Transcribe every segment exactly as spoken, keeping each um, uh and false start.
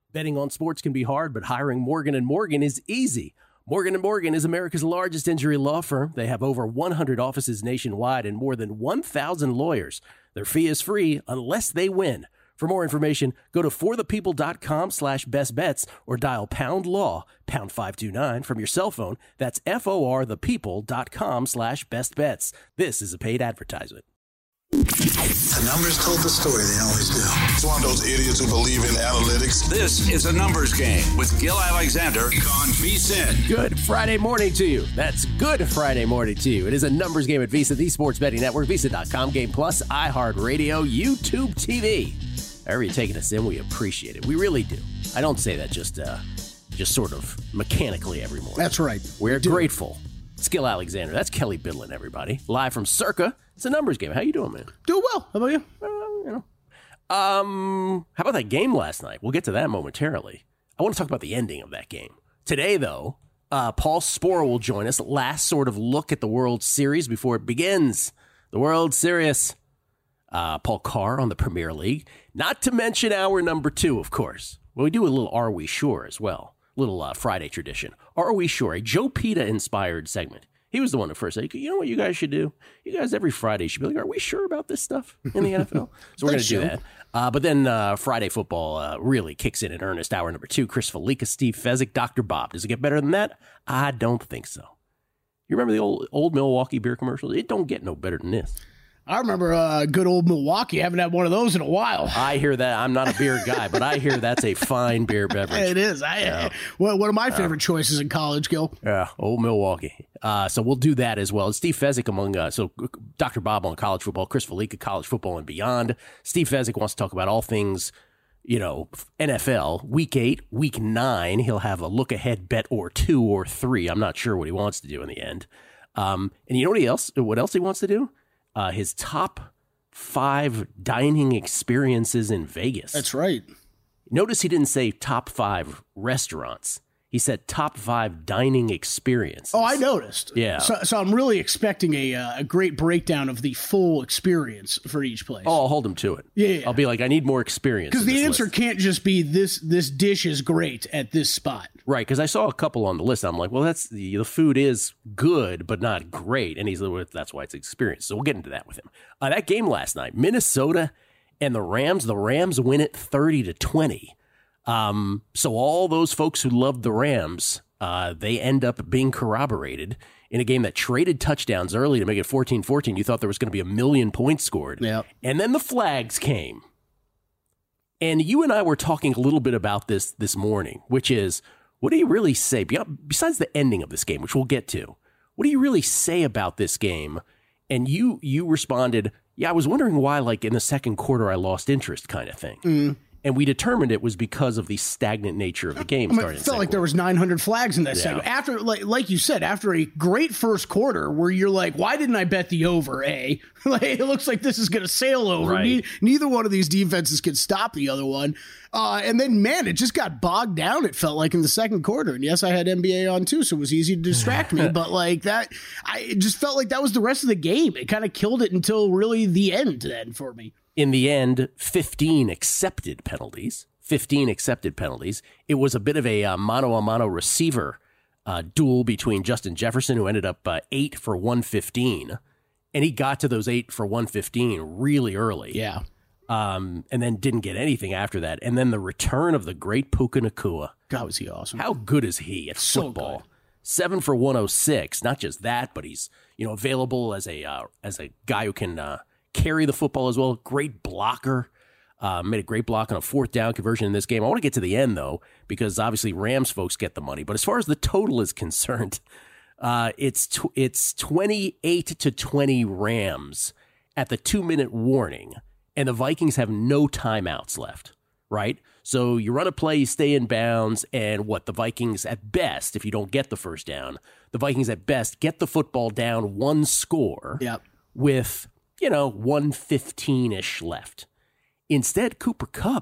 Betting on sports can be hard, but hiring Morgan and Morgan is easy. Morgan and Morgan is America's largest injury law firm. They have over one hundred offices nationwide and more than one thousand lawyers. Their fee is free unless they win. For more information, go to forthepeople.com slash best bets or dial pound law, pound five two nine from your cell phone. That's F-O-R-thepeople.com slash best bets. This is a paid advertisement. The numbers told the story. They always do. It's one of those idiots who believe in analytics. This is a numbers game with Gil Alexander on VSiN. Good Friday morning to you. That's good Friday morning to you. It is a numbers game at VSiN, the sports betting network, VSiN dot com, Game Plus, iHeartRadio, YouTube T V. However you're taking us in, we appreciate it. We really do. I don't say that just uh, just sort of mechanically every morning. That's right. We're grateful. It's Gil Alexander. That's Kelly Bidlin, everybody. Live from Circa. It's a numbers game. How you doing, man? Doing well. How about you? Uh, you know. Um, how about that game last night? We'll get to that momentarily. I want to talk about the ending of that game. Today, though, uh, Paul Sporer will join us. Last sort of look at the World Series before it begins. The World Series. Uh, Paul Carr on the Premier League. Not to mention hour number two, of course. Well, we do a little Are We Sure as well. Little uh, Friday tradition. Are We Sure? A Joe Pita-inspired segment. He was the one who first said, you know what you guys should do? You guys every Friday should be like, are we sure about this stuff in the N F L? So we're going to do that. Uh, but then uh, Friday football uh, really kicks in in earnest. Hour number two, Chris Felica, Steve Fezzik, Doctor Bob. Does it get better than that? I don't think so. You remember the old old Milwaukee beer commercials? It don't get no better than this. I remember uh, good old Milwaukee. I haven't had one of those in a while. I hear that. I'm not a beer guy, but I hear that's a fine beer beverage. It is. I, yeah. Well, one of my favorite uh, choices in college, Gil. Yeah, old Milwaukee. Uh, so we'll do that as well. Steve Fezzik among, uh, so Doctor Bob on college football, Chris Felica, college football and beyond. Steve Fezzik wants to talk about all things, you know, N F L, week eight, week nine. He'll have a look ahead bet or two or three. I'm not sure what he wants to do in the end. Um, and you know what, he else, what else he wants to do? Uh, his top five dining experiences in Vegas. That's right. Notice he didn't say top five restaurants. He said top five dining experiences. Oh, I noticed. Yeah. So, so I'm really expecting a uh, a great breakdown of the full experience for each place. Oh, I'll hold him to it. Yeah. yeah. I'll be like, I need more experience. Because the answer list. can't just be this this dish is great at this spot. Right, because I saw a couple on the list. I'm like, well, that's the, the food is good, but not great. And he's that's why it's experience. So we'll get into that with him. Uh, that game last night, Minnesota and the Rams, the Rams win it thirty to twenty. Um, so all those folks who loved the Rams, uh, they end up being corroborated in a game that traded touchdowns early to make it fourteen fourteen. You thought there was going to be a million points scored. Yep. And then the flags came. And you and I were talking a little bit about this this morning, which is, what do you really say, besides the ending of this game, which we'll get to, what do you really say about this game? And you you responded, yeah, I was wondering why, like, in the second quarter I lost interest kind of thing. Mm. And we determined it was because of the stagnant nature of the game. I mean, starting it felt like there was nine hundred flags in that yeah. segment. After, like, like you said, after a great first quarter where you're like, why didn't I bet the over, eh? Like, it looks like this is going to sail over. Right. Ne- neither one of these defenses can stop the other one. Uh, and then, man, it just got bogged down, it felt like, in the second quarter. And yes, I had N B A on too, so it was easy to distract me. But, like, that, I it just felt like that was the rest of the game. It kind of killed it until really the end then for me. In the end, fifteen accepted penalties. fifteen accepted penalties. It was a bit of a uh, mano-a-mano receiver uh, duel between Justin Jefferson, who ended up uh, eight for one fifteen. And he got to those eight for one fifteen really early. Yeah. Um, and then didn't get anything after that. And then the return of the great Puka Nacua. God, was he awesome. How good is he at So football? good. Seven for one oh six. Not just that, but he's, you know, available as a uh, as a guy who can uh, carry the football as well. Great blocker. Uh, made a great block on a fourth down conversion in this game. I want to get to the end, though, because obviously Rams folks get the money. But as far as the total is concerned, uh, it's tw- it's twenty-eight to twenty Rams at the two-minute warning, and the Vikings have no timeouts left, right? So you run a play, you stay in bounds, and what, the Vikings at best, if you don't get the first down, the Vikings at best get the football down one score Yep. with, you know, one fifteen-ish left. Instead, Cooper Kupp,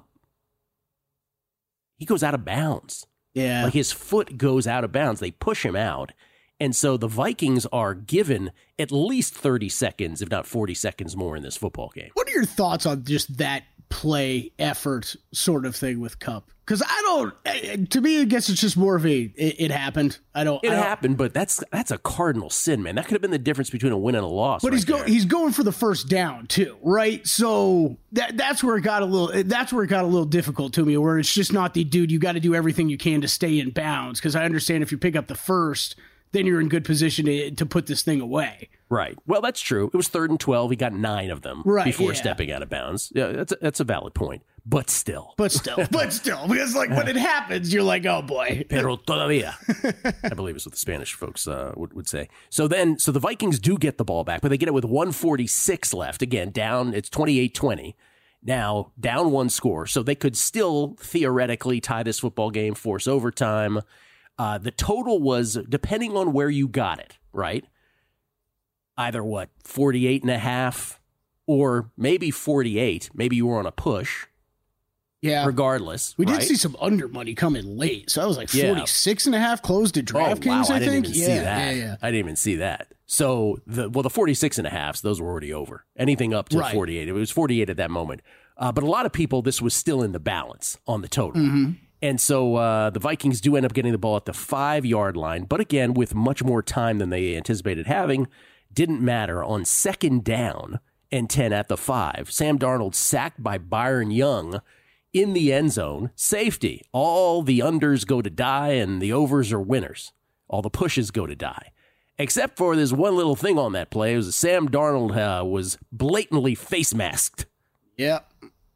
he goes out of bounds. Yeah. Like his foot goes out of bounds. They push him out. And so the Vikings are given at least thirty seconds, if not forty seconds more in this football game. What are your thoughts on just that play effort sort of thing with Kupp. Because I don't, to me, I guess it's just more of a, it, it happened. I don't. It I don't, happened, but that's that's a cardinal sin, man. That could have been the difference between a win and a loss. But right he's going, there. he's going for the first down too, right? So that that's where it got a little, that's where it got a little difficult to me, where it's just not the dude. You got to do everything you can to stay in bounds. Because I understand if you pick up the first, then you're in good position to, to put this thing away. Right. Well, that's true. It was third and twelve. He got nine of them right, before yeah. stepping out of bounds. Yeah, that's a, that's a valid point. But still. But still. but still. Because, like, when it happens, you're like, oh, boy. Pero todavía. I believe is what the Spanish folks uh, would, would say. So then, so the Vikings do get the ball back, but they get it with one forty-six left. Again, down, it's twenty-eight twenty. Now, down one score. So they could still theoretically tie this football game, force overtime. Uh, the total was, depending on where you got it, right? Either what, forty-eight and a half or maybe forty-eight. Maybe you were on a push. Yeah. Regardless. We right? did see some under money coming late. So I was like Yeah. forty-six and a half closed to DraftKings, oh, wow, I, I didn't think. even yeah, see that. yeah, yeah. I didn't even see that. So, the well, the forty-six and a halves, those were already over. Anything up to Right. forty-eight. It was forty-eight at that moment. Uh, but a lot of people, this was still in the balance on the total. Mm-hmm. And so uh, the Vikings do end up getting the ball at the five-yard line. But again, with much more time than they anticipated having, didn't matter. On second down and ten at the five, Sam Darnold sacked by Byron Young in the end zone. Safety. All the unders go to die and the overs are winners. All the pushes go to die. Except for this one little thing on that play. It was Sam Darnold uh, was blatantly face masked. Yep.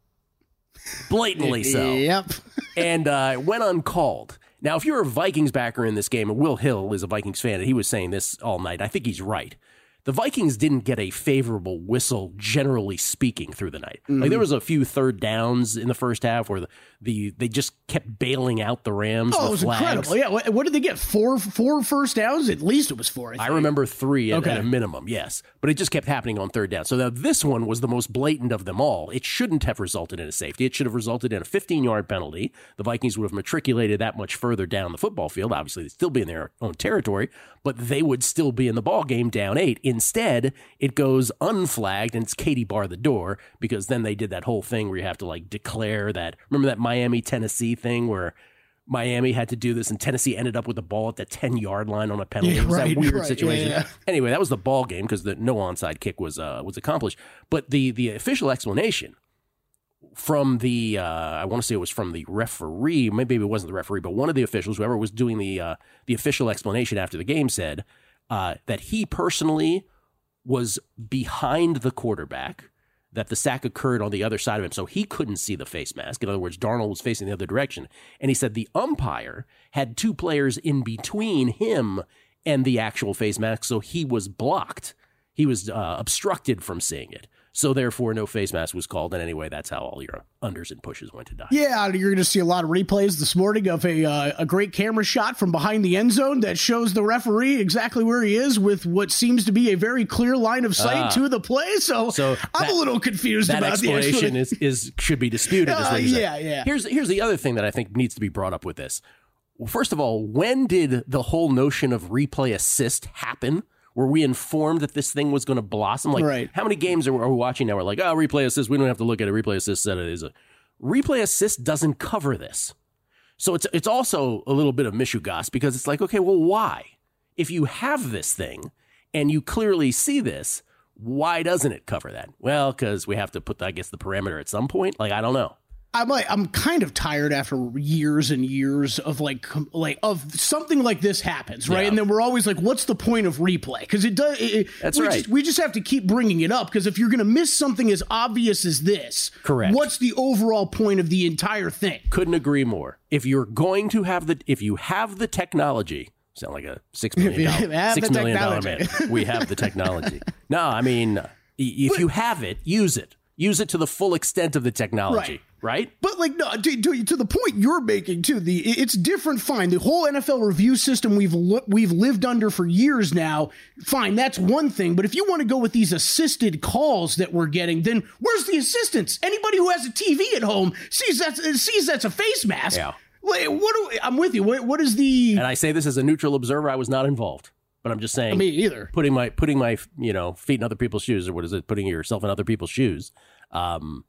Blatantly so. Yep. and uh, went uncalled. Now, if you're a Vikings backer in this game, and Will Hill is a Vikings fan, and he was saying this all night, I think he's right. The Vikings didn't get a favorable whistle, generally speaking, through the night. Mm-hmm. Like there was a few third downs in the first half where the, the they just kept bailing out the Rams. Oh, the it was flags. incredible. Yeah. What, what did they get? Four four first downs? At least it was four. I, think. I remember three at, Okay. at a minimum, yes. But it just kept happening on third down. So now this one was the most blatant of them all. It shouldn't have resulted in a safety. It should have resulted in a fifteen-yard penalty. The Vikings would have matriculated that much further down the football field. Obviously, they'd still be in their own territory, but they would still be in the ball game down eight. Instead, it goes unflagged, and it's Katie bar the door, because then they did that whole thing where you have to like declare that. Remember that Miami-Tennessee thing where Miami had to do this, and Tennessee ended up with the ball at the ten-yard line on a penalty. Yeah, it was right, that weird right, situation. yeah, yeah. Anyway, that was the ball game because the no onside kick was uh, was accomplished. But the the official explanation from the uh, I want to say it was from the referee, maybe it wasn't the referee, but one of the officials, whoever was doing the uh, the official explanation after the game, said uh, that he personally was behind the quarterback, that the sack occurred on the other side of him, so he couldn't see the face mask. In other words, Darnold was facing the other direction. And he said the umpire had two players in between him and the actual face mask, so he was blocked. He was uh, obstructed from seeing it. So therefore, no face mask was called. And anyway, that's how all your unders and pushes went to die. Yeah, you're going to see a lot of replays this morning of a uh, a great camera shot from behind the end zone that shows the referee exactly where he is with what seems to be a very clear line of sight Ah. to the play. So, So I'm that- a little confused That about the explanation explanation. is, is should be disputed. is Uh, what you're saying. yeah, yeah. Here's here's the other thing that I think needs to be brought up with this. Well, first of all, when did the whole notion of replay assist happen? Were we informed that this thing was going to blossom? Like, Right. how many games are we, are we watching now? We're like, oh, replay assist. We don't have to look at it. Replay assist said it is a replay assist doesn't cover this. So it's it's also a little bit of mishugas because it's like, okay, well, why? If you have this thing and you clearly see this, why doesn't it cover that? Well, because we have to put, I guess, the parameter at some point. Like, I don't know. I'm like, I'm kind of tired after years and years of like, com- like of something like this happens, right? Yeah. And then we're always like, what's the point of replay? Because it does. It, That's we right. Just, we just have to keep bringing it up because if you're going to miss something as obvious as this, Correct. What's the overall point of the entire thing? Couldn't agree more. If you're going to have the, if you have the technology, sound like a six million If dollar, you have six the million dollar man. technology. We have the technology. No, I mean, i- if you have it, use it. Use it to the full extent of the technology, right? But like no, to, to, to the point you're making too, the it's different. Fine, the whole N F L review system we've lo- we've lived under for years now. Fine, that's one thing. But if you want to go with these assisted calls that we're getting, then where's the assistance? Anybody who has a T V at home sees that sees that's a face mask. Yeah. Like, what? Do, I'm with you. What, what is the? And I say this as a neutral observer. I was not involved, but I'm just saying. Me either. Putting my putting my you know feet in other people's shoes, or what is it? Putting yourself in other people's shoes. Um,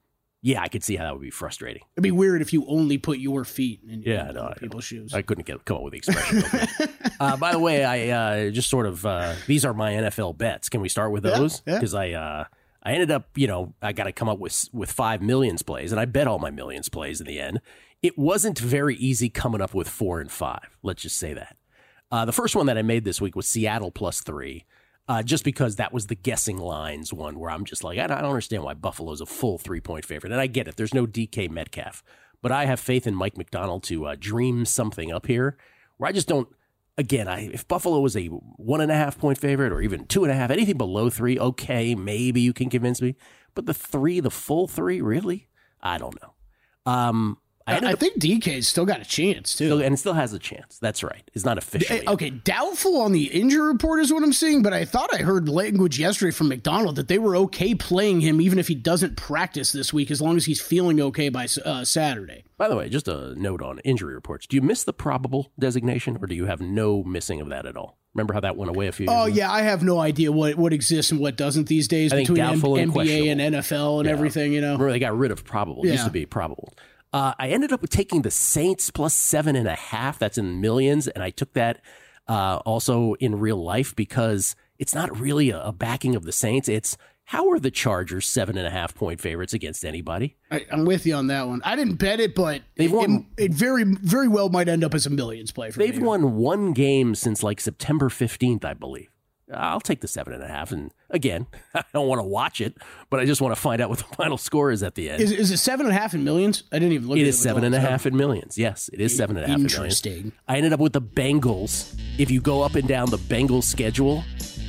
yeah, I could see how that would be frustrating. It'd be weird if you only put your feet in Yeah, in no, I people's shoes. I couldn't get come up with the expression. uh, by the way, I uh, just sort of uh, these are my N F L bets. Can we start with Yeah, those? yeah. Because I uh, I ended up, you know, I got to come up with with five millions plays, and I bet all my millions plays in the end. It wasn't very easy coming up with four and five. Let's just say that. Uh, the first one that I made this week was Seattle plus three. Uh, just because that was the guessing lines one where I'm just like, I don't, I don't understand why Buffalo's a full three-point favorite. And I get it. There's no D K Metcalf. But I have faith in Mike McDonald to uh, dream something up here where I just don't, again, I, if Buffalo was a one-and-a-half-point favorite or even two-and-a-half, anything below three, okay, maybe you can convince me. But the three, the full three, really? I don't know. Um, I, I, I think D K's still got a chance, too. still, and still has a chance. That's right. It's not officially. Okay, doubtful on the injury report is what I'm seeing, but I thought I heard language yesterday from McDonald that they were okay playing him even if he doesn't practice this week as long as he's feeling okay by uh, Saturday. By the way, just a note on injury reports. Do you miss the probable designation or do you have no missing of that at all? Remember how that went away a few years Oh, ago? yeah, I have no idea what, what exists and what doesn't these days I think between doubtful and N B A and questionable. N F L and Yeah. everything, you know? Remember, they got rid of probable. It used Yeah. to be probable. Uh, I ended up with taking the Saints plus seven and a half. That's in millions. And I took that uh, also in real life because it's not really a, a backing of the Saints. It's how are the Chargers seven and a half point favorites against anybody? I, I'm with you on that one. I didn't bet it, but They've it, won- it, it very, very well might end up as a millions play for They've me. won one game since like September fifteenth, I believe. I'll take the seven and a half. And again, I don't want to watch it, but I just want to find out what the final score is at the end. Is, is it seven and a half in millions? I didn't even look It at it. is seven and a half in millions. Yes, it is seven and a half in millions. Interesting. I ended up with the Bengals. If you go up and down the Bengals schedule,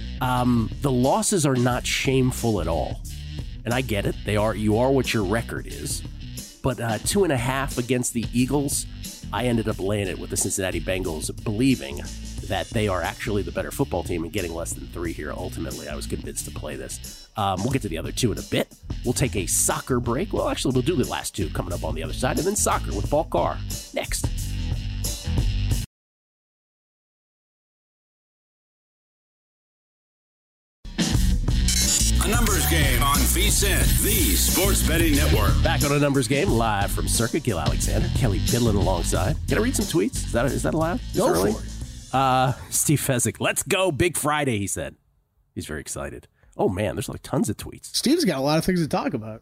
um, the losses are not shameful at all. And I get it. They are. You are what your record is. But uh, two and a half against the Eagles, I ended up laying it with the Cincinnati Bengals, believing that they are actually the better football team and getting less than three here. Ultimately, I was convinced to play this. Um, we'll get to the other two in a bit. We'll take a soccer break. Well, actually, we'll do the last two coming up on the other side, and then soccer with Paul Carr next. A numbers game on V S I N, the sports betting network. Back on a numbers game, live from Circuit. Gil Alexander, Kelly Bidlin alongside. Can I read some tweets? Is that is that allowed? This Go early? for it. Uh, Steve Fezzik, let's go, Big Friday, he said. He's very excited. Oh, man, there's like tons of tweets. Steve's got a lot of things to talk about.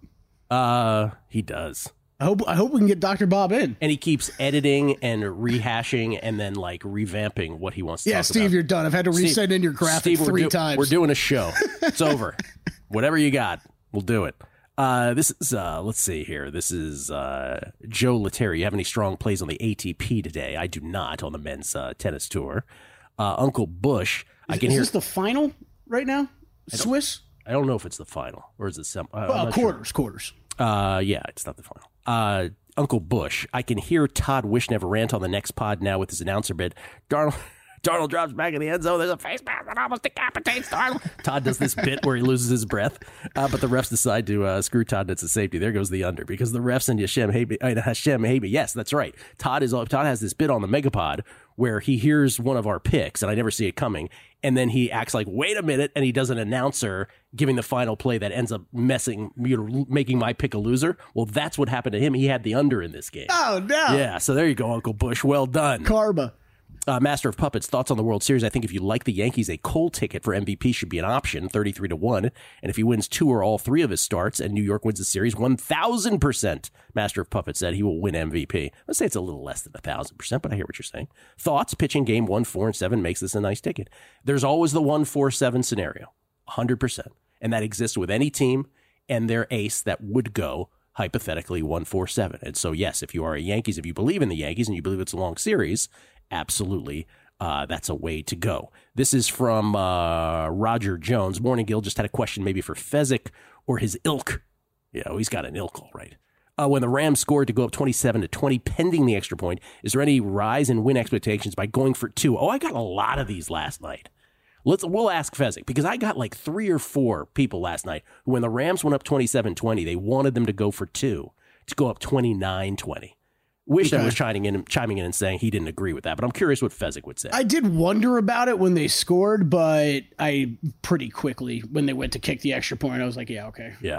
Uh, he does. I hope I hope we can get Doctor Bob in. And he keeps editing and rehashing and then like revamping what he wants to Yeah, talk Steve, about. you're done. I've had to Steve- resend in your graphic Steve, we're three do- times. We're doing a show. It's over. Whatever you got, we'll do it. Uh, this is, uh, let's see here. This is uh, Joe Lettieri. You have any strong plays on the A T P today? I do not on the men's uh, tennis tour. Uh, Uncle Bush, I Is, can is hear. this the final right now? Swiss? I don't know if it's the final or is it some. Uh, I'm Well, not sure. quarters, quarters. Uh, yeah, it's not the final. Uh, Uncle Bush, I can hear Todd Wishnever rant on the next pod now with his announcer bit. Darnold, Darnold drops back in the end zone. There's a face mask that almost decapitates Darnold. Todd does this bit where he loses his breath, uh, but the refs decide to uh, screw Todd. It's a safety. There goes the under because the refs and Hashem Habe, uh, Hashem Habe. Yes, that's right. Todd is Todd has this bit on the Megapod where he hears one of our picks, and I never see it coming, and then he acts like, wait a minute, and he does an announcer giving the final play that ends up messing, you know, making my pick a loser. Well, that's what happened to him. He had the under in this game. Oh, no. Yeah, so there you go, Uncle Bush. Well done. Karma. Uh, Master of Puppets, thoughts on the World Series. I think if you like the Yankees, a Cole ticket for M V P should be an option, thirty-three to one. And if he wins two or all three of his starts and New York wins the series, one thousand percent, Master of Puppets said he will win M V P. Let's say it's a little less than one thousand percent, but I hear what you're saying. Thoughts? Pitching game one, four, and seven makes this a nice ticket. There's always the one, four, seven scenario, one hundred percent. And that exists with any team and their ace that would go hypothetically one, four, seven. And so, yes, if you are a Yankees, if you believe in the Yankees and you believe it's a long series, absolutely. Uh, that's a way to go. This is from uh, Roger Jones. Morning, Gil. Just had a question maybe for Fezzik or his ilk. Yeah, oh, he's got an ilk, all right. Uh, when the Rams scored to go up twenty-seven to twenty, pending the extra point, is there any rise in win expectations by going for two? Oh, I got a lot of these last night. Let's We'll ask Fezzik, because I got like three or four people last night who, when the Rams went up twenty-seven twenty, they wanted them to go for two, to go up twenty-nine twenty. Wish Okay. I was chiming in, chiming in and saying he didn't agree with that, but I'm curious what Fezzik would say. I did wonder about it when they scored, but I pretty quickly, when they went to kick the extra point, I was like, yeah, okay. Yeah.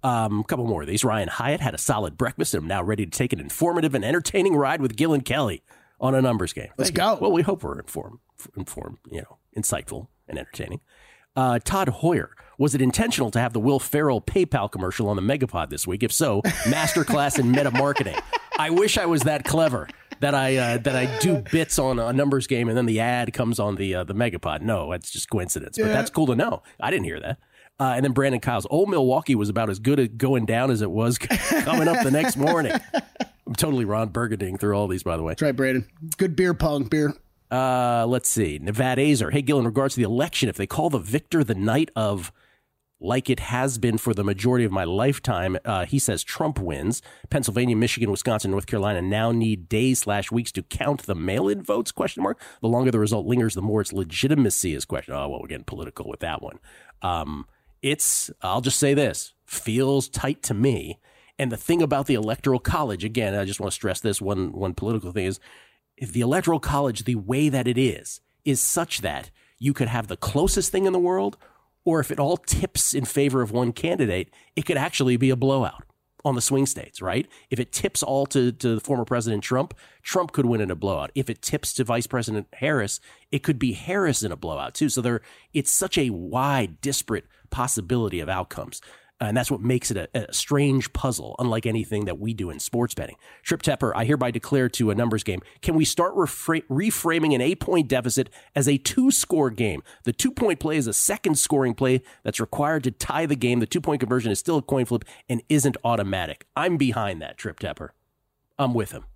Um, a couple more of these. Ryan Hyatt had a solid breakfast and I'm now ready to take an informative and entertaining ride with Gil and Kelly on a numbers game. Let's Thank go. You. Well, we hope we're informed, informed, you know, insightful and entertaining. Uh, Todd Hoyer, was it intentional to have the Will Ferrell PayPal commercial on the Megapod this week? If so, masterclass in meta marketing. I wish I was that clever that I uh, that I do bits on a numbers game and then the ad comes on the uh, the Megapod. No, it's just coincidence. But Yeah. that's cool to know. I didn't hear that. Uh, and then Brandon Kyles, old Milwaukee was about as good at going down as it was coming up the next morning. I'm totally Ron Burgundying through all these, by the way. That's right, Braden. Good beer pong beer. Uh, let's see. Nevada Azer. Hey, Gil, in regards to the election, if they call the victor the night of, like it has been for the majority of my lifetime, uh, he says Trump wins. Pennsylvania, Michigan, Wisconsin, North Carolina now need days slash weeks to count the mail-in votes, question mark. The longer the result lingers, the more its legitimacy is questioned. Oh, well, we're getting political with that one. Um, it's, I'll just say this, feels tight to me. And the thing about the Electoral College, again, I just want to stress this one, one political thing is, if the Electoral College, the way that it is, is such that you could have the closest thing in the world, or if it all tips in favor of one candidate, it could actually be a blowout on the swing states, right? If it tips all to, to former President Trump, Trump could win in a blowout. If it tips to Vice President Harris, it could be Harris in a blowout too. So there, it's such a wide, disparate possibility of outcomes. And that's what makes it a, a strange puzzle, unlike anything that we do in sports betting. Trip Tepper, I hereby declare to a numbers game, can we start refra- reframing an eight-point deficit as a two-score game? The two-point play is a second scoring play that's required to tie the game. The two-point conversion is still a coin flip and isn't automatic. I'm behind that, Trip Tepper. I'm with him.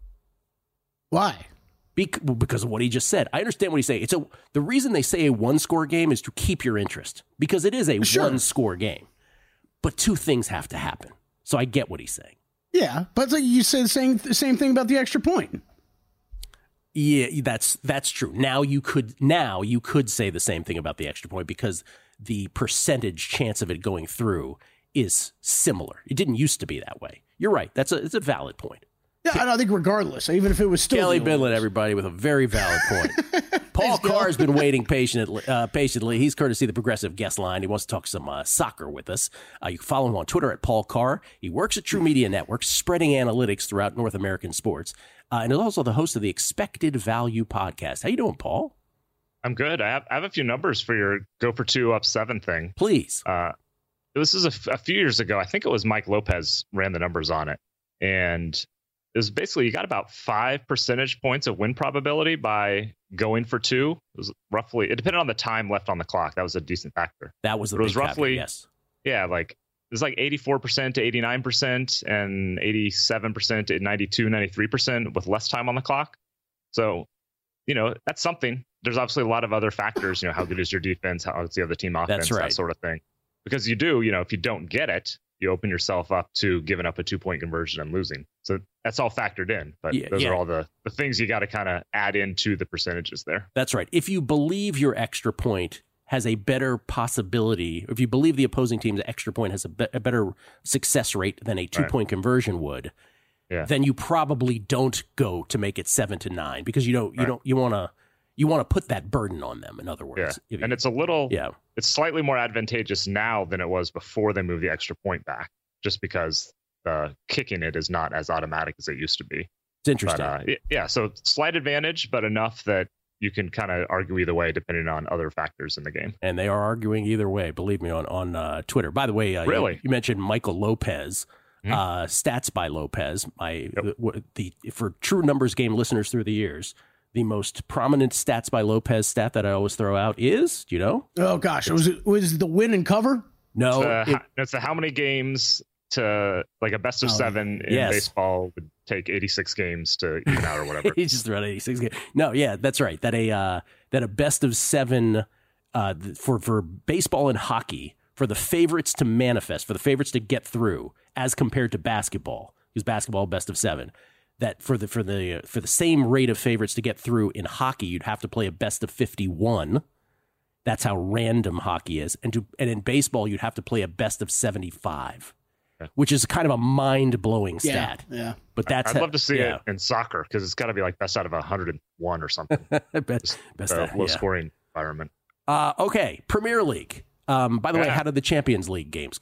Why? Be- because of what he just said. I understand what he's saying. It's a, the reason they say a one-score game is to keep your interest, because it is a Sure. one-score game. But two things have to happen. So I get what he's saying. Yeah, but like you said the same, the same thing about the extra point. Yeah, that's that's true. Now you could now you could say the same thing about the extra point because the percentage chance of it going through is similar. It didn't used to be that way. You're right. That's a it's a valid point. Yeah, and I think regardless, even if it was still Kelly the Bidlett, everybody, with a very valid point. Paul Carr has been waiting patiently. Uh, patiently, he's courtesy of the Progressive Guest Line. He wants to talk some uh, soccer with us. Uh, you can follow him on Twitter at Paul Carr. He works at True Media Network, spreading analytics throughout North American sports, uh, and is also the host of the Expected Value podcast. How you doing, Paul? I'm good. I have, I have a few numbers for your go for two up seven thing. Please. Uh, this is a, f- a few years ago. I think it was Mike Lopez ran the numbers on it, and it was basically you got about five percentage points of win probability by going for two. It was roughly, it depended on the time left on the clock. That was a decent factor. That was the But it was big roughly, caveat, yes. Yeah, like it was like eighty-four percent to eighty-nine percent and eighty-seven percent to ninety-two, ninety-three percent with less time on the clock. So, you know, that's something. There's obviously a lot of other factors, you know, how good is your defense? How is the other team offense? That's right. That sort of thing. Because you do, you know, if you don't get it, you open yourself up to giving up a two point conversion and losing. So that's all factored in. But Yeah, those yeah. are all the, the things you got to kind of add into the percentages there. That's right. If you believe your extra point has a better possibility, if you believe the opposing team's extra point has a, be- a better success rate than a two-point conversion would, Yeah. then you probably don't go to make it seven to nine because you don't you Right. don't you want to you want to put that burden on them. In other Yeah. words, If you- And it's a little, yeah. it's slightly more advantageous now than it was before they moved the extra point back, just because uh, kicking it is not as automatic as it used to be. It's interesting. But, uh, y- yeah, so slight advantage, but enough that you can kind of argue either way depending on other factors in the game. And they are arguing either way, believe me, on on uh, Twitter. By the way, uh, Really? you, you mentioned Michael Lopez, Mhm. uh, stats by Lopez. My Yep. the, the for True Numbers Game listeners through the years, the most prominent stats by Lopez stat that I always throw out is, do you know? Oh gosh, was it was it the win and cover? No, It's, uh, it- ho- it's the how many games to like a best of Oh, seven in yes. baseball would take eighty-six games to even out or whatever. he just threw out eighty-six games. No, yeah, that's right. That a uh, that a best of seven uh, th- for for baseball and hockey, for the favorites to manifest, for the favorites to get through, as compared to basketball, because basketball best of seven. That for the for the for the same rate of favorites to get through in hockey, you'd have to play a best of fifty-one. That's how random hockey is, and to and in baseball, you'd have to play a best of seventy-five, Okay. which is kind of a mind blowing stat. Yeah, yeah. But that's I'd love to see yeah. it in soccer because it's got to be like best out of one hundred one or something. best, best uh, that, low yeah. scoring environment. Uh, okay, Premier League. Um, by the way, Yeah. how did the Champions League games go?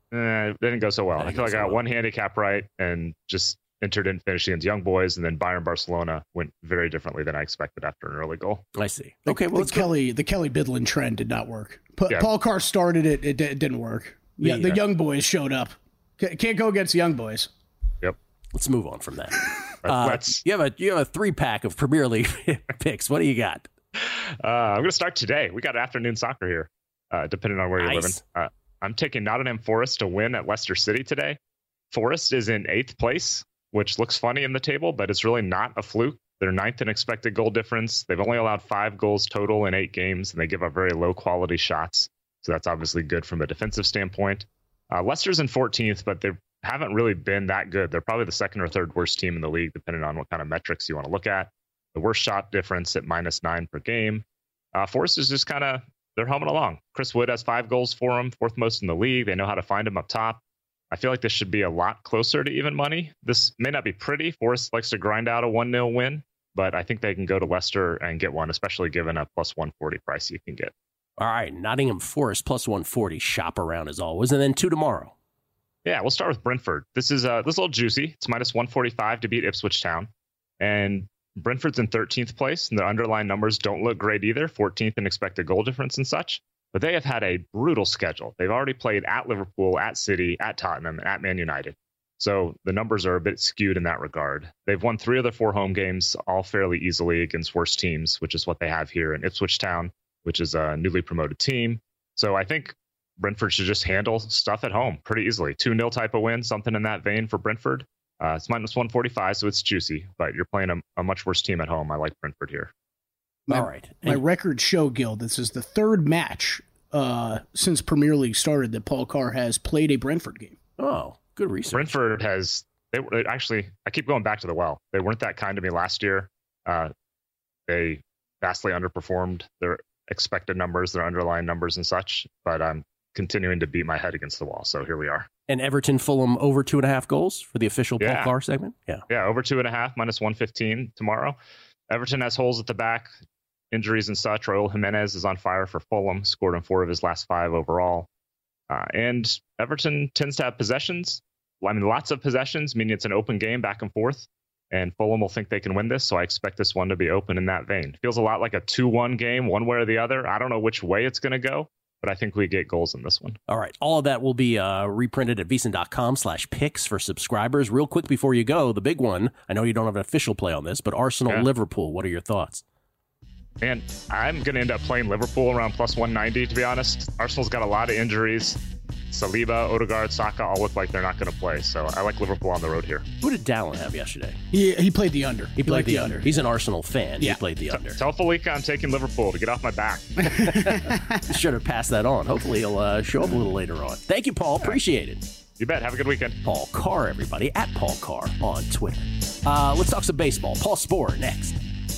Eh, it didn't go so well. I feel like I got one handicap right and just entered in finishing against Young Boys, and then Bayern Barcelona went very differently than I expected after an early goal. I see. Okay, well, the let's Kelly, the Kelly Bidlin trend did not work. P- Yeah. Paul Carr started it; it, it didn't work. Yeah, the Yeah. Young Boys showed up. C- can't go against the Young Boys. Yep. let's move on from that. But Uh, let's. you have a you have a three pack of Premier League picks. What do you got? Uh, I'm going to start today. We got afternoon soccer here, uh, depending on where you're Nice. living. Uh, I'm taking Nottingham Forest to win at Leicester City today. Forest is in eighth place, which looks funny in the table, but it's really not a fluke. They're ninth in expected goal difference. They've only allowed five goals total in eight games, and they give up very low quality shots. So that's obviously good from a defensive standpoint. Uh, Leicester's in fourteenth, but they haven't really been that good. They're probably the second or third worst team in the league, depending on what kind of metrics you want to look at. The worst shot difference at minus nine per game. Uh, Forest is just kind of, they're humming along. Chris Wood has five goals for them, fourth most in the league. They know how to find him up top. I feel like this should be a lot closer to even money. This may not be pretty. Forest likes to grind out a one nil win, but I think they can go to Leicester and get one, especially given a plus one forty price you can get. All right, Nottingham Forest plus one forty. Shop around as always, and then two tomorrow. Yeah, we'll start with Brentford. This is uh, this is a little juicy. It's minus one forty-five to beat Ipswich Town. And Brentford's in thirteenth place, and their underlying numbers don't look great either, fourteenth in expected goal difference and such. But they have had a brutal schedule. They've already played at Liverpool, at City, at Tottenham, at Man United. So the numbers are a bit skewed in that regard. They've won three of their four home games, all fairly easily against worse teams, which is what they have here in Ipswich Town, which is a newly promoted team. So I think Brentford should just handle stuff at home pretty easily. two nil type of win, something in that vein for Brentford. Uh, it's minus one forty-five, so it's juicy, but you're playing a, a much worse team at home. I like Brentford here. My, All right. My And- records show, Gil, this is the third match uh, since Premier League started that Paul Carr has played a Brentford game. oh, good research. Brentford has, they were actually, I keep going back to the well. They weren't that kind to me last year. Uh, they vastly underperformed their expected numbers, their underlying numbers and such, but I'm continuing to beat my head against the wall. So here we are. And Everton Fulham over two and a half goals for the official Paul Yeah. Carr segment. Yeah. Yeah, over two and a half, minus one fifteen tomorrow. Everton has holes at the back, injuries and such. Raul Jimenez is on fire for Fulham, scored in four of his last five overall. Uh, and Everton tends to have possessions. I mean, lots of possessions, meaning it's an open game back and forth. And Fulham will think they can win this, so I expect this one to be open in that vein. Feels a lot like a two one game, one way or the other. I don't know which way it's going to go, but I think we get goals in this one. All right. All of that will be uh, reprinted at vsin.com slash picks for subscribers. Real quick before you go, the big one, I know you don't have an official play on this, but Arsenal-Liverpool, what are your thoughts? And I'm going to end up playing Liverpool around plus one ninety, to be honest. Arsenal's got a lot of injuries. Saliba, Odegaard, Saka all look like they're not going to play. So I like Liverpool on the road here. Who did Dallin have yesterday? He, he played the under. He played liked the, under. He's an Arsenal fan. Yeah. He played the under. Tell Felica I'm taking Liverpool to get off my back. Should have passed that on. Hopefully he'll uh, show up a little later on. Thank you, Paul. Appreciate it. You bet. Have a good weekend. Paul Carr, everybody, at Paul Carr on Twitter. Uh, let's talk some baseball. Paul Sporer next.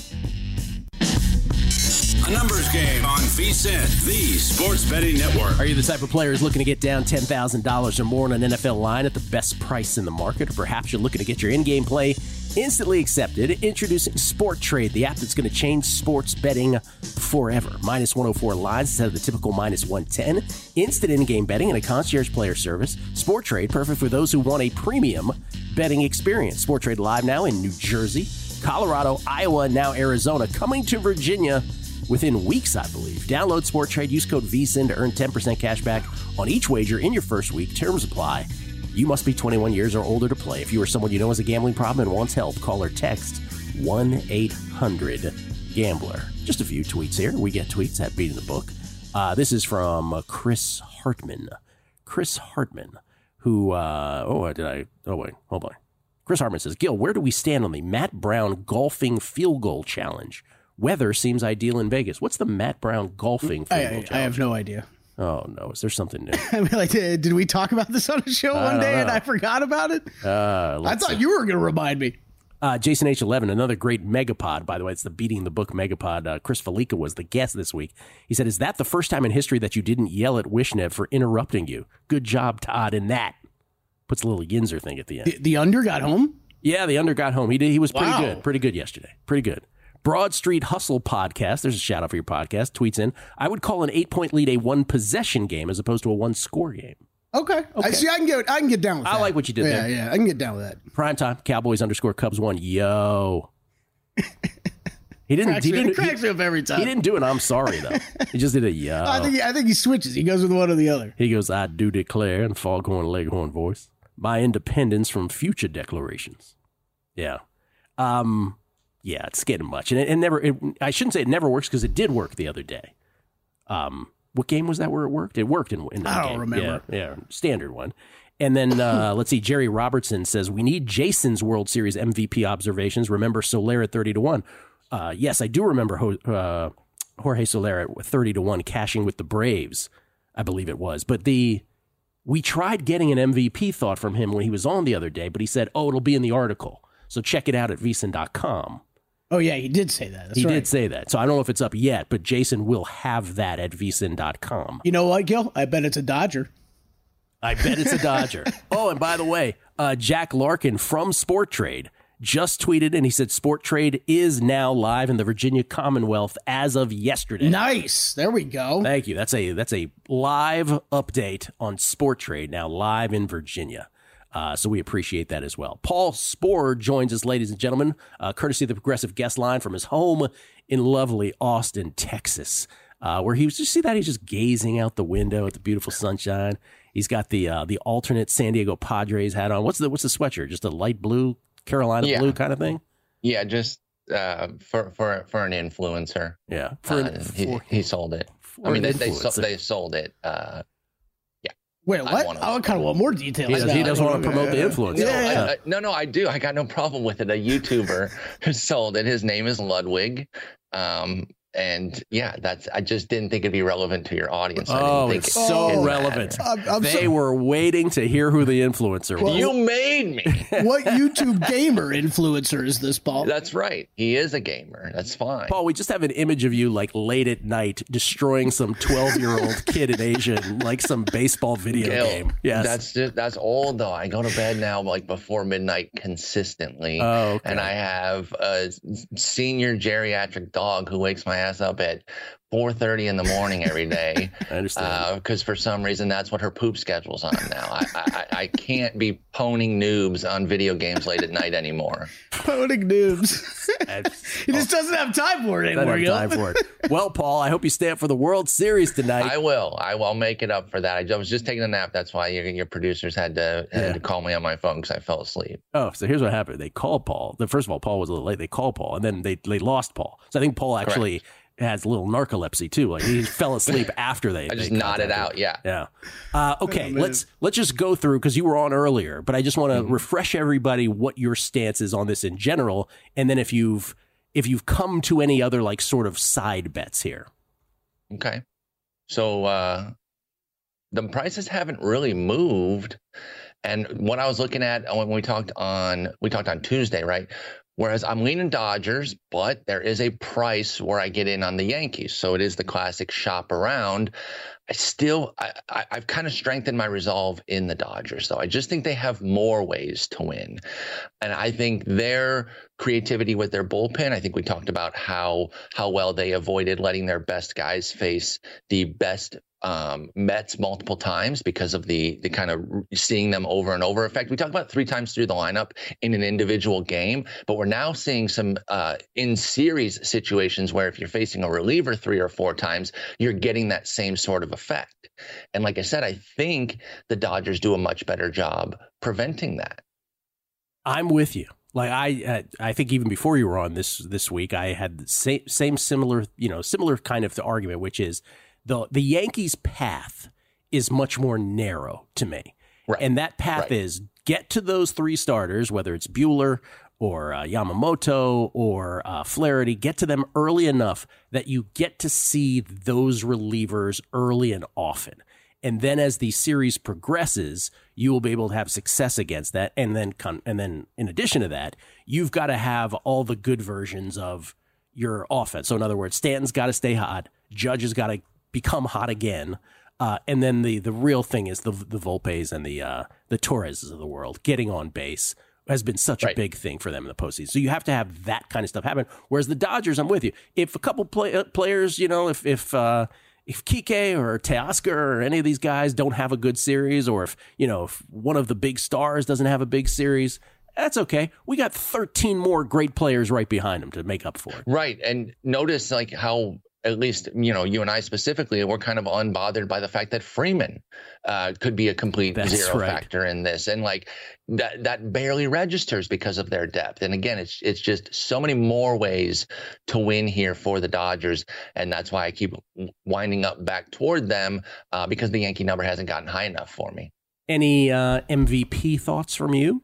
A numbers game on VSiN, the sports betting network. Are you the type of player who's looking to get down ten thousand dollars or more on an N F L line at the best price in the market? Or perhaps you're looking to get your in-game play instantly accepted? Introducing Sport Trade, the app that's going to change sports betting forever. minus one oh four lines instead of the typical minus one ten. Instant in-game betting and a concierge player service. Sport Trade, perfect for those who want a premium betting experience. Sport Trade live now in New Jersey, Colorado, Iowa, and now Arizona. Coming to Virginia within weeks, I believe. Download Sport Trade, use code V S I N to earn ten percent cash back on each wager in your first week. Terms apply. You must be twenty-one years or older to play. If you or someone you know has a gambling problem and wants help, call or text one eight hundred gambler. Just a few tweets here. We get tweets at Beating the Book. Uh, this is from uh, Chris Hartman. Chris Hartman, who, uh, oh, did I, oh, wait, hold on. Chris Hartman says, Gil, where do we stand on the Matt Brown golfing field goal challenge? Weather seems ideal in Vegas. What's the Matt Brown golfing field goal I, I, challenge? I have no idea. Oh, no. Is there something new? I mean, like, did, did we talk about this on a show I one don't day and know. I forgot about it? Uh, I let's thought see. you were going to remind me. Uh, Jason H eleven, another great megapod, by the way. It's the Beating the Book megapod. Uh, Chris Felica was the guest this week. He said, is that the first time in history that you didn't yell at Wishnev for interrupting you? Good job, Todd, in that. Puts a little Yinzer thing at the end. The, the under got home? Yeah, the under got home. He did. He was pretty Wow. good. Pretty good yesterday. Pretty good. Broad Street Hustle podcast. There's a shout out for your podcast. Tweets in. I would call an eight point lead a one possession game as opposed to a one score game. Okay. okay. I see. I can get. I can get down with that. I like what you did yeah, there. Yeah, I can get down with that. Primetime, Cowboys underscore Cubs one. Yo. He didn't. Cracks He me, didn't. it cracks he, me up every time. He didn't do an I'm sorry though. He just did a yo. I think. He, I think he switches. He goes with one or the other. He goes, I do declare in Foghorn Leghorn voice my independence from future declarations. Yeah. Um. Yeah, it's getting much, and it, it never. It, I shouldn't say it never works because it did work the other day. Um. What game was that where it worked? It worked in. in I don't game. remember. Yeah, yeah, standard one. And then uh, let's see. Jerry Robertson says we need Jason's World Series M V P observations. Remember Soler at thirty to one. Uh, yes, I do remember Ho- uh, Jorge Soler at thirty to one cashing with the Braves, I believe it was. But the we tried getting an M V P thought from him when he was on the other day, but he said, oh, it'll be in the article. So check it out at V S I N dot com. Oh, yeah, he did say that. That's he right. did say that. So I don't know if it's up yet, but Jason will have that at V S I N dot com. You know what, Gil? I bet it's a Dodger. I bet it's a Dodger. Oh, and by the way, uh, Jack Larkin from Sport Trade just tweeted, and he said Sport Trade is now live in the Virginia Commonwealth as of yesterday. Nice. There we go. Thank you. That's a that's a live update on Sport Trade, now live in Virginia. Uh, so we appreciate that as well. Paul Sporer joins us, ladies and gentlemen, uh, courtesy of the Progressive Guest Line from his home in lovely Austin, Texas, uh, where he was just see that he's just gazing out the window at the beautiful sunshine. He's got the uh, the alternate San Diego Padres hat on. What's the what's the sweatshirt? Just a light blue, Carolina yeah. blue kind of thing. Yeah, just uh, for for for an influencer. Yeah, for, uh, he, for, he sold it. I mean, they they, so, they sold it. Uh, Wait, what? I, I kind of want more details. He, does, he doesn't want to promote the influencer. No, yeah. I, I, no, no, I do. I got no problem with it. A YouTuber who sold it. His name is Ludwig. Um, and yeah, that's. I just didn't think it'd be relevant to your audience. I oh, didn't think it's it, so it relevant. I'm, I'm they so, were waiting to hear who the influencer was. You made me. What YouTube gamer influencer is this, Paul? That's right. He is a gamer. That's fine. Paul, we just have an image of you like late at night destroying some twelve-year-old kid in Asia in like some baseball video Gil, game. Yes. That's just, that's old though. I go to bed now like before midnight consistently. Oh, okay. And I have a senior geriatric dog who wakes my ass up at four thirty in the morning every day. I understand. Because uh, for some reason, that's what her poop schedule's on now. I, I, I can't be poning noobs on video games late at night anymore. Poning noobs. He just doesn't have time for it anymore. I don't have time for it. Well, Paul, I hope you stay up for the World Series tonight. I will. I will make it up for that. I was just taking a nap. That's why your, your producers had to had Yeah. to call me on my phone because I fell asleep. Oh, so here's what happened. They called Paul. The First of all, Paul was a little late. They called Paul, and then they, they lost Paul. So I think Paul actually Correct. has a little narcolepsy, too. Like he fell asleep after they I just they nodded contacted out. Yeah. Yeah. Uh, okay, Oh, let's let's just go through because you were on earlier, but I just want to Mm-hmm. refresh everybody what your stance is on this in general, and then if you've if you've come to any other like sort of side bets here. Okay. So uh, the prices haven't really moved. And what I was looking at when we talked on we talked on Tuesday, right? Whereas I'm leaning Dodgers, but there is a price where I get in on the Yankees. So it is the classic shop around. I still, I, I, I've kind of strengthened my resolve in the Dodgers, though. I just think they have more ways to win. And I think their creativity with their bullpen, I think we talked about how how well they avoided letting their best guys face the best um, Mets multiple times because of the the kind of seeing them over and over effect. We talked about three times through the lineup in an individual game, but we're now seeing some uh, in series situations where if you're facing a reliever three or four times, you're getting that same sort of effect. And like I said, I think the Dodgers do a much better job preventing that. I'm with you. Like I, uh, I think even before you were on this this week, I had the same, same similar, you know, similar kind of argument, which is the the Yankees' path is much more narrow to me, Right. and that path Right. is get to those three starters, whether it's Buehler or uh, Yamamoto or uh, Flaherty, get to them early enough that you get to see those relievers early and often. And then as the series progresses, you will be able to have success against that. And then, con- and then in addition to that, you've got to have all the good versions of your offense. So in other words, Stanton's got to stay hot. Judge has got to become hot again. Uh, and then the the real thing is the the Volpes and the uh, the Torreses of the world getting on base has been such Right. a big thing for them in the postseason. So you have to have that kind of stuff happen. Whereas the Dodgers, I'm with you. If a couple play, uh, players, you know, if if uh, if Kike or Teoscar or any of these guys don't have a good series, or if, you know, if one of the big stars doesn't have a big series, that's okay. We got thirteen more great players right behind them to make up for it. Right. And notice like how, at least, you know, you and I specifically, we're kind of unbothered by the fact that Freeman uh, could be a complete That's zero right. factor in this. And like that, that barely registers because of their depth. And again, it's, it's just so many more ways to win here for the Dodgers. And that's why I keep winding up back toward them uh, because the Yankee number hasn't gotten high enough for me. Any uh, M V P thoughts from you?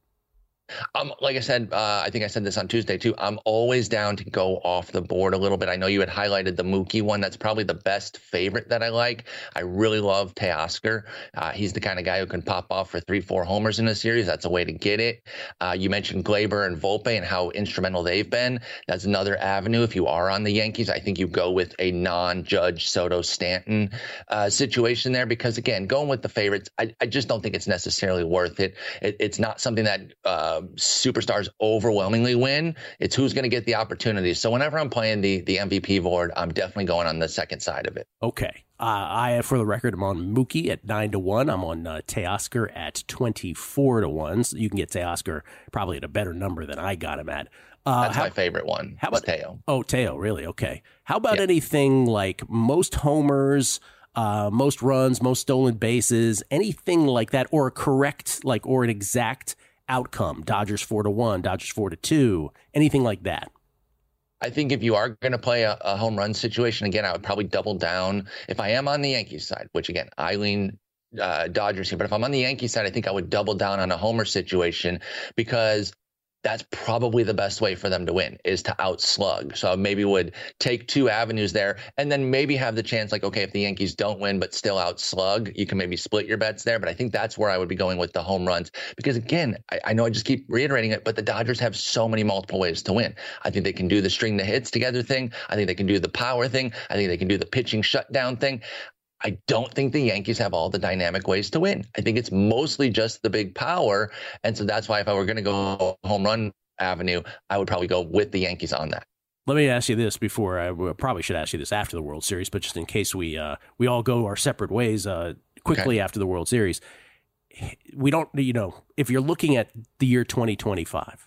Um, like I said, uh, I think I said this on Tuesday too. I'm always down to go off the board a little bit. I know you had highlighted the Mookie one. That's probably the best favorite that I like. I really love Teoscar. Uh, he's the kind of guy who can pop off for three, four homers in a series. That's a way to get it. Uh, you mentioned Gleyber and Volpe and how instrumental they've been. That's another avenue. If you are on the Yankees, I think you go with a non-Judge Soto Stanton uh, situation there, because again, going with the favorites, I, I just don't think it's necessarily worth it. it it's not something that uh, superstars overwhelmingly win. It's who's going to get the opportunity. So whenever I'm playing the the M V P board, I'm definitely going on the second side of it. Okay. Uh, I, for the record, I'm on Mookie at nine to one. I'm on uh, Teoscar at twenty-four to one. So you can get Teoscar probably at a better number than I got him at. Uh, That's how, my favorite one. How about Teo? Oh, Teo, really? Okay. How about Yeah. anything like most homers, uh, most runs, most stolen bases, anything like that, or a correct, like, or an exact outcome? Dodgers four to one, Dodgers four to two, anything like that? I think if you are going to play a, a home run situation, again, I would probably double down. If I am on the Yankees side, which again, I lean uh, Dodgers here, but if I'm on the Yankees side, I think I would double down on a homer situation, because that's probably the best way for them to win, is to outslug. So I maybe would take two avenues there, and then maybe have the chance, like, okay, if the Yankees don't win but still outslug, you can maybe split your bets there. But I think that's where I would be going with the home runs, because again, I, I know I just keep reiterating it, but the Dodgers have so many multiple ways to win. I think they can do the string the hits together thing. I think they can do the power thing. I think they can do the pitching shutdown thing. I don't think the Yankees have all the dynamic ways to win. I think it's mostly just the big power. And so that's why if I were going to go home run avenue, I would probably go with the Yankees on that. Let me ask you this before I well, probably should ask you this after the World Series, but just in case we uh, we all go our separate ways uh, quickly okay. after the World Series, we don't, you know, if you're looking at the year twenty twenty-five,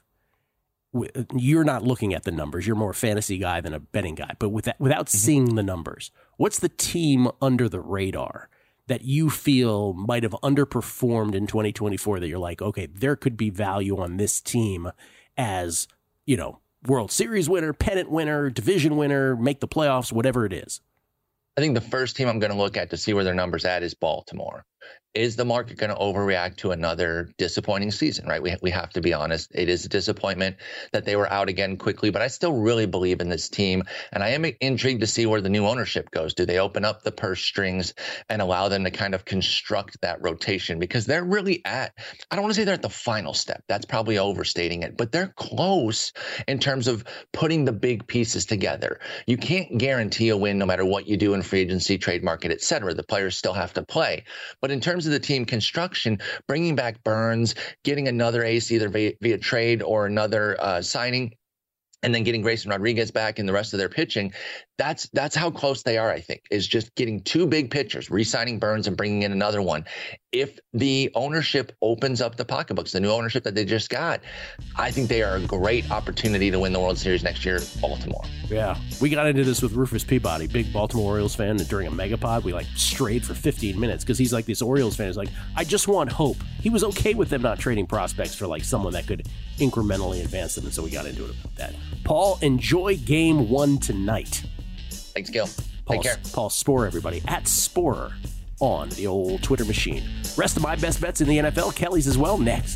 you're not looking at the numbers. You're more a fantasy guy than a betting guy. But with that, without mm-hmm. seeing the numbers, what's the team under the radar that you feel might have underperformed in twenty twenty-four that you're like, okay, there could be value on this team as, you know, World Series winner, pennant winner, division winner, make the playoffs, whatever it is? I think the first team I'm going to look at to see where their numbers at is Baltimore. Is the market going to overreact to another disappointing season, right? We we have to be honest. It is a disappointment that they were out again quickly, but I still really believe in this team. And I am intrigued to see where the new ownership goes. Do they open up the purse strings and allow them to kind of construct that rotation? Because they're really at, I don't want to say they're at the final step. That's probably overstating it, but they're close in terms of putting the big pieces together. You can't guarantee a win no matter what you do in free agency, trade market, et cetera. The players still have to play. But in terms of the team construction, bringing back Burns, getting another ace either via, via trade or another uh, signing, and then getting Grayson Rodriguez back and the rest of their pitching, that's that's how close they are, I think, is just getting two big pitchers, re-signing Burns and bringing in another one. If the ownership opens up the pocketbooks, the new ownership that they just got, I think they are a great opportunity to win the World Series next year, Baltimore. Yeah, we got into this with Rufus Peabody, big Baltimore Orioles fan, and during a megapod, we like strayed for fifteen minutes because he's like this Orioles fan. He's like, I just want hope. He was okay with them not trading prospects for like someone that could incrementally advance them, and so we got into it about that. Paul, enjoy game one tonight. Thanks, Gil. Paul, Take care. Paul Sporer, everybody, at Sporer on the old Twitter machine. Rest of my best bets in the N F L, Kelly's as well, next.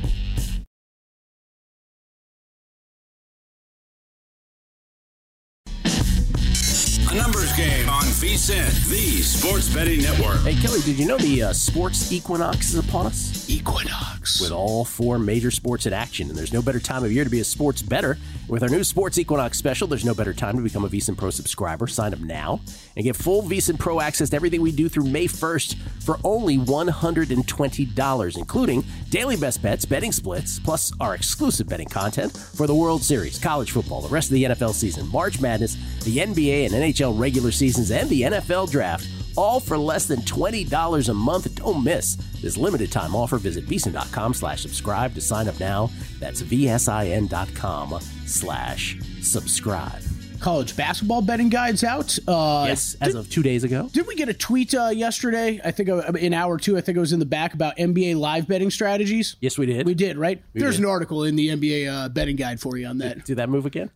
A numbers game on VSiN, the sports betting network. Hey, Kelly, did you know the uh, sports equinox is upon us? Equinox. With all four major sports in action, and there's no better time of year to be a sports bettor. With our new Sports Equinox special, there's no better time to become a VSiN Pro subscriber. Sign up now and get full VSiN Pro access to everything we do through May first for only one hundred twenty dollars, including daily best bets, betting splits, plus our exclusive betting content for the World Series, college football, the rest of the N F L season, March Madness, the N B A and N H L H L regular seasons, and the N F L draft, all for less than twenty dollars a month. Don't miss this limited time offer. Visit VSiN.com slash subscribe to sign up now. That's VSIN.com slash subscribe. College basketball betting guides out. Uh, yes, as did, of two days ago. Did we get a tweet uh, yesterday? I think uh, in hour two, I think it was in the back about N B A live betting strategies. Yes, we did. We did, right? We There's did. an article in the N B A uh, betting guide for you on that. Do that move again?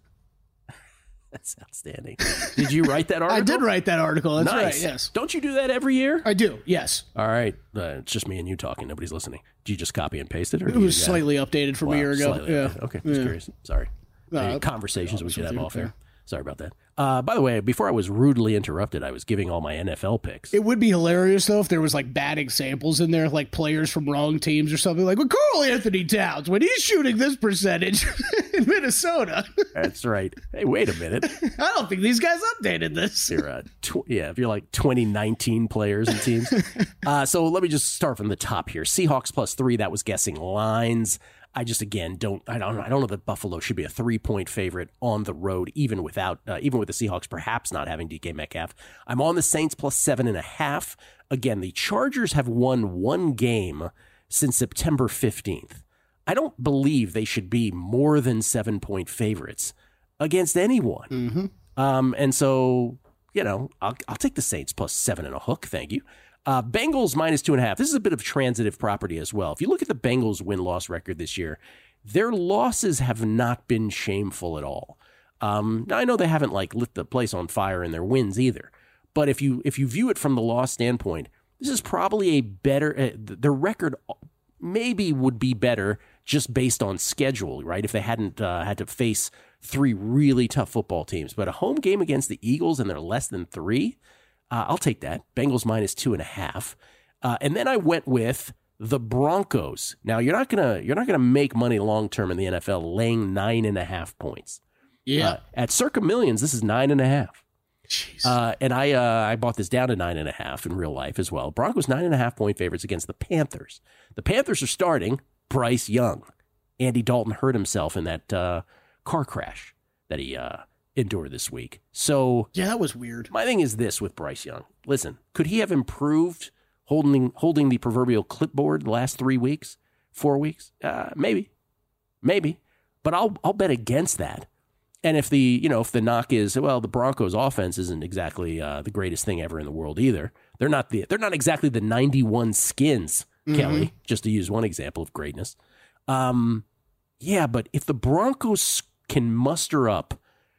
That's outstanding. Did you write that article? I did write that article. That's nice. right, yes. Don't you do that every year? I do, yes. All right. Uh, it's just me and you talking. Nobody's listening. Did you just copy and paste it? Or It was slightly updated from wow, a year ago. slightly Yeah. updated. Okay, just Yeah. curious. Sorry. No, Maybe uh, conversations we should have something off there. fair. Sorry about that. Uh, by the way, before I was rudely interrupted, I was giving all my N F L picks. It would be hilarious, though, if there was, like, bad examples in there, like players from wrong teams or something. Like, well, Carl Anthony Towns, when he's shooting this percentage in Minnesota. That's right. Hey, wait a minute. I don't think these guys updated this. You're, uh, tw- yeah, if you're like twenty nineteen players and teams. uh, so let me just start from the top here. Seahawks plus three, that was guessing lines. I just, again, don't, I don't, I don't know that Buffalo should be a three-point favorite on the road, even without, uh, even with the Seahawks perhaps not having D K Metcalf. I'm on the Saints plus seven and a half. Again, the Chargers have won one game since September fifteenth. I don't believe they should be more than seven-point favorites against anyone. Mm-hmm. Um, and so, you know, I'll, I'll take the Saints plus seven and a hook. Thank you. Uh, Bengals minus two and a half. This is a bit of transitive property as well. If you look at the Bengals win-loss record this year, their losses have not been shameful at all. Um, now I know they haven't like lit the place on fire in their wins either, but if you if you view it from the loss standpoint, this is probably a better. Uh, their record maybe would be better just based on schedule, right? If they hadn't uh, had to face three really tough football teams, but a home game against the Eagles and they're less than three. Uh, I'll take that. Bengals minus two and a half. Uh, and then I went with the Broncos. Now you're not gonna you're not gonna make money long term in the N F L laying nine and a half points. Yeah. Uh, at Circa Millions, this is nine and a half. Jeez. Uh, and I uh, I bought this down to nine and a half in real life as well. Broncos nine and a half point favorites against the Panthers. The Panthers are starting Bryce Young. Andy Dalton hurt himself in that uh, car crash that he uh, endured this week. So yeah, that was weird. my thing is this with Bryce Young. Listen, could he have improved holding holding the proverbial clipboard the last three weeks, four weeks? Uh, maybe, maybe. But I'll I'll bet against that. And if the you know if the knock is well, the Broncos' offense isn't exactly uh, the greatest thing ever in the world either. They're not the they're not exactly the ninety-one Skins, mm-hmm. Kelly. Just to use one example of greatness. Um, yeah, but if the Broncos can muster up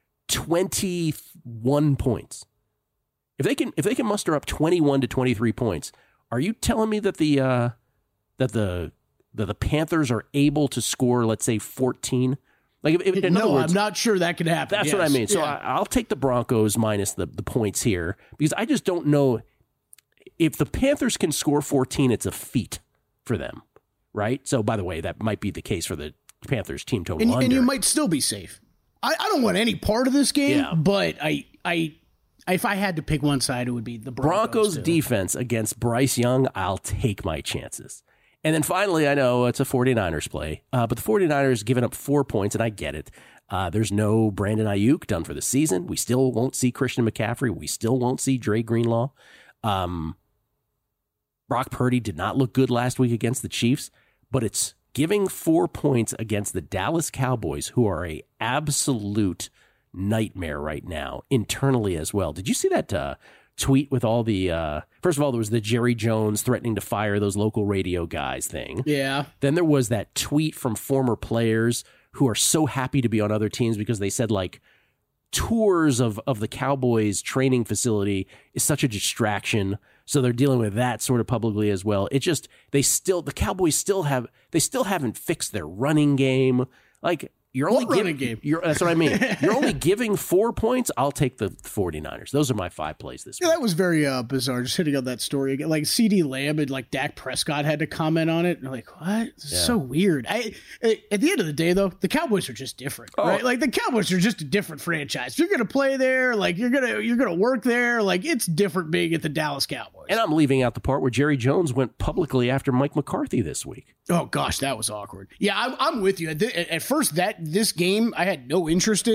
twenty-one points, if they can if they can muster up twenty-one to twenty-three points, are you telling me that the uh, that the that the Panthers are able to score, let's say, fourteen? Like, if, if, in no, other words, I'm not sure that could happen. That's yes. what I mean. So yeah. I, I'll take the Broncos minus the, the points here because I just don't know if the Panthers can score fourteen. It's a feat for them, right? So, by the way, that might be the case for the Panthers team total and, under. and you might still be safe. I, I don't want any part of this game, Yeah. but I, I, if I had to pick one side, it would be the Broncos. Broncos too. defense against Bryce Young, I'll take my chances. And then finally, I know it's a 49ers play, uh, but the 49ers giving up four points, and I get it. Uh, there's no Brandon Ayuk done for the season. We still won't see Christian McCaffrey. We still won't see Dre Greenlaw. Um, Brock Purdy did not look good last week against the Chiefs, but it's giving four points against the Dallas Cowboys, who are a absolute nightmare right now, internally as well. Did you see that uh, tweet with all the, uh, first of all, there was the Jerry Jones threatening to fire those local radio guys thing. Yeah. Then there was that tweet from former players who are so happy to be on other teams because they said, like, tours of, of the Cowboys training facility is such a distraction. So they're dealing with that sort of publicly as well. It just, they still, the Cowboys still have, they still haven't fixed their running game. Like, you're only What running giving, game? You're, that's what I mean. You're only giving four points. I'll take the 49ers. Those are my five plays this Yeah, week. that was very uh, bizarre. Just hitting on that story again. Like CeeDee Lamb and like Dak Prescott had to comment on it. And I'm like, what? This is Yeah. so weird. I, at the end of the day, though, the Cowboys are just different, Oh. right? Like the Cowboys are just a different franchise. If you're gonna play there, like you're gonna you're gonna work there. Like it's different being at the Dallas Cowboys. And I'm leaving out the part where Jerry Jones went publicly after Mike McCarthy this week. Oh gosh, that was awkward. Yeah, I'm, I'm with you. At, th- at first, that this game I had no interest in.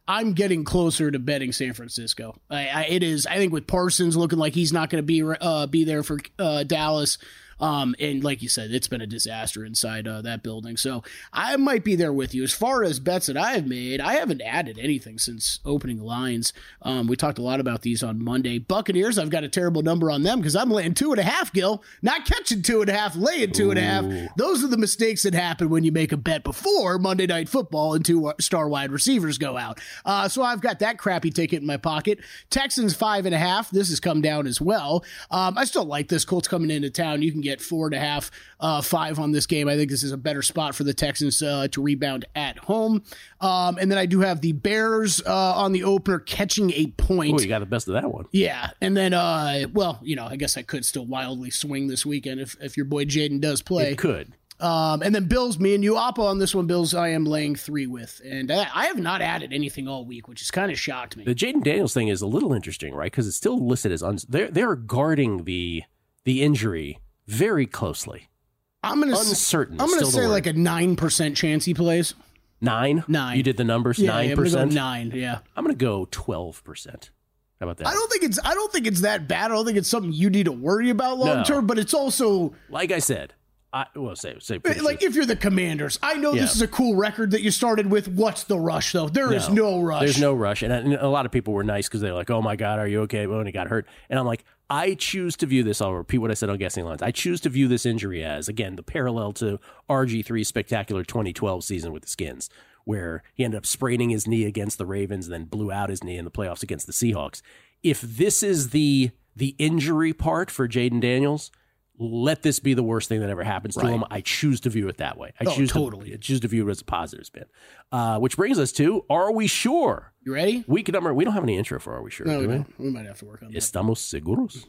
I'm getting closer to betting San Francisco. I, I, it is, I think, with Parsons looking like he's not going to be uh, be there for uh, Dallas. Um, and like you said, it's been a disaster inside uh, that building. So I might be there with you. As far as bets that I have made, I haven't added anything since opening lines. Um, we talked a lot about these on Monday. Buccaneers, I've got a terrible number on them because I'm laying two and a half, Gil. Not catching two and a half, laying two Ooh. and a half. Those are the mistakes that happen when you make a bet before Monday Night Football and two star wide receivers go out. Uh, so I've got that crappy ticket in my pocket. Texans five and a half. This has come down as well. Um, I still like this. Colts coming into town. You can get four and a half, uh, five on this game. I think this is a better spot for the Texans uh, to rebound at home. Um, and then I do have the Bears uh, on the opener catching a point. Oh, you got the best of that one. Yeah. And then, uh, well, you know, I guess I could still wildly swing this weekend if, if your boy Jaden does play. It could. Um, and then Bills, me and you, Oppo on this one. Bills, I am laying three with. And I, I have not added anything all week, which has kind of shocked me. The Jaden Daniels thing is a little interesting, right? Because it's still listed as uns- they're they're guarding the the injury very closely. I'm gonna uncertain. I'm gonna say like a nine percent chance he plays. Nine. Nine. You did the numbers. Yeah, Nine yeah, percent. Nine. Yeah. I'm gonna go twelve percent. How about that? I don't think it's. I don't think it's that bad. I don't think it's something you need to worry about long term. No. But it's also, like I said, I will say say like if you're the Commanders, I know yeah. this is a cool record that you started with. What's the rush though? There no, is no rush. There's no rush, and, and a lot of people were nice because they're like, "Oh my God, are you okay?" When he got hurt, and I'm like, I choose to view this. I'll repeat what I said on Guessing Lines. I choose to view this injury as, again, the parallel to R G three's spectacular twenty twelve season with the Skins, where he ended up spraining his knee against the Ravens and then blew out his knee in the playoffs against the Seahawks. If this is the the injury part for Jaden Daniels, let this be the worst thing that ever happens to right. him. I choose to view it that way. I oh, choose totally. to I choose to view it as a positive spin. Uh, which brings us to, are we sure? You ready? Week number. We don't have any intro for Are We Sure? No, do we, we? don't. we might have to work on that. Estamos seguros?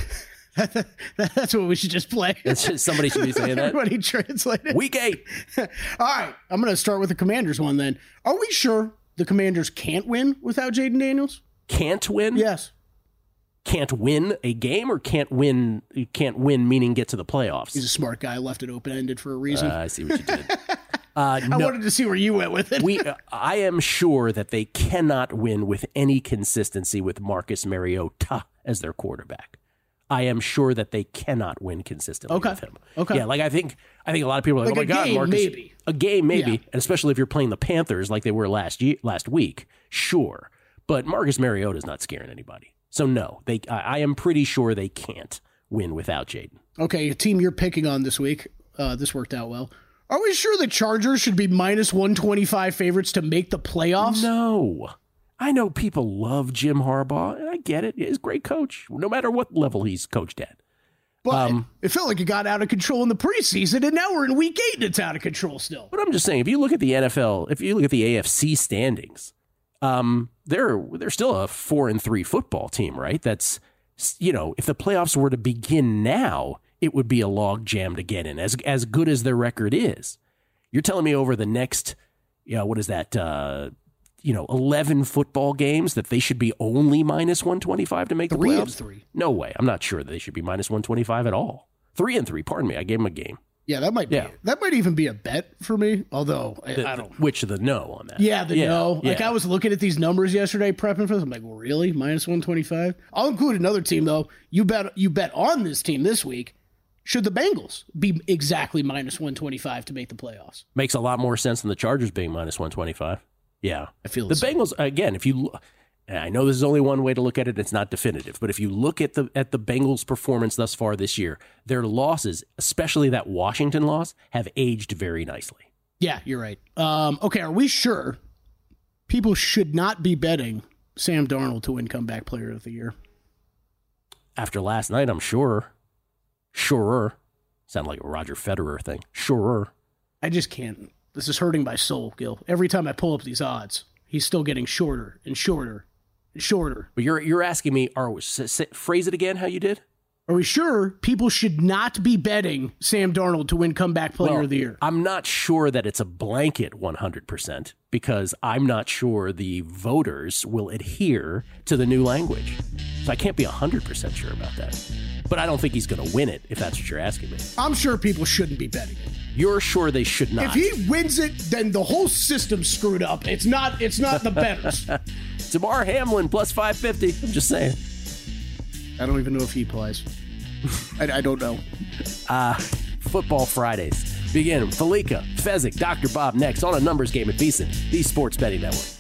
That's what we should just play. Just, somebody should be saying that. Everybody translate it. Week eight. All right. I'm going to start with the Commanders one then. Are we sure the Commanders can't win without Jaden Daniels? Can't win? Yes. Can't win a game or can't win, can't win meaning get to the playoffs? He's a smart guy. Left it open-ended for a reason. Uh, I see what you did. Uh, I no, wanted to see where you went with it. we, uh, I am sure that they cannot win with any consistency with Marcus Mariota as their quarterback. I am sure that they cannot win consistently okay. with him. Okay. Yeah, like I think I think a lot of people are like, like oh my a God, game, Marcus. Maybe. A game, maybe. Yeah. And especially if you're playing the Panthers like they were last year, last week, sure. But Marcus Mariota is not scaring anybody. So no, they. I, I am pretty sure they can't win without Jaden. Okay, a team you're picking on this week. Uh, this worked out well. Are we sure the Chargers should be minus one twenty-five favorites to make the playoffs? No. I know people love Jim Harbaugh, and I get it. He's a great coach, no matter what level he's coached at. But um, it felt like it got out of control in the preseason, and now we're in week eight, and it's out of control still. But I'm just saying, if you look at the N F L, if you look at the A F C standings, um, they're they're still a four and three football team, right? That's, you know, if the playoffs were to begin now, it would be a log jam to get in, as as good as their record is. You're telling me over the next, you know, what is that, uh, you know, eleven football games that they should be only minus one twenty-five to make the three playoffs? And three. No way. I'm not sure that they should be minus one twenty-five at all. Three and three, pardon me. I gave them a game. Yeah, that might be, yeah. that might even be a bet for me, although I, the, I don't. Which of the no on that? Yeah, the yeah, no. Yeah. Like I was looking at these numbers yesterday, prepping for this. I'm like, well, really? minus one twenty-five? I'll include another team, though. You bet, you bet on this team this week. Should the Bengals be exactly minus one twenty-five to make the playoffs? Makes a lot more sense than the Chargers being minus one twenty-five. Yeah. I feel the the Bengals, again, if you, and I know this is only one way to look at it, it's not definitive, but if you look at the at the Bengals' performance thus far this year, their losses, especially that Washington loss, have aged very nicely. Yeah, you're right. Um, okay, are we sure people should not be betting Sam Darnold to win comeback player of the year? After last night, I'm sure. Surer. Sound like a Roger Federer thing. Surer. I just can't. This is hurting my soul, Gil. Every time I pull up these odds, he's still getting shorter and shorter and shorter. But you're you're asking me, are s- s- phrase it again how you did? Are we sure people should not be betting Sam Darnold to win comeback player well, of the year? I'm not sure that it's a blanket one hundred percent because I'm not sure the voters will adhere to the new language. So I can't be one hundred percent sure about that. but I don't think he's going to win it, if that's what you're asking me. I'm sure people shouldn't be betting it. You're sure they should not. If he wins it, then the whole system's screwed up. It's not It's not the bettors. Damar Hamlin plus five fifty. I'm just saying. I don't even know if he plays. I, I don't know. Uh, Football Fridays begin. Falika, Fezzik, Doctor Bob next on A Numbers Game at VSiN, the Sports Betting Network.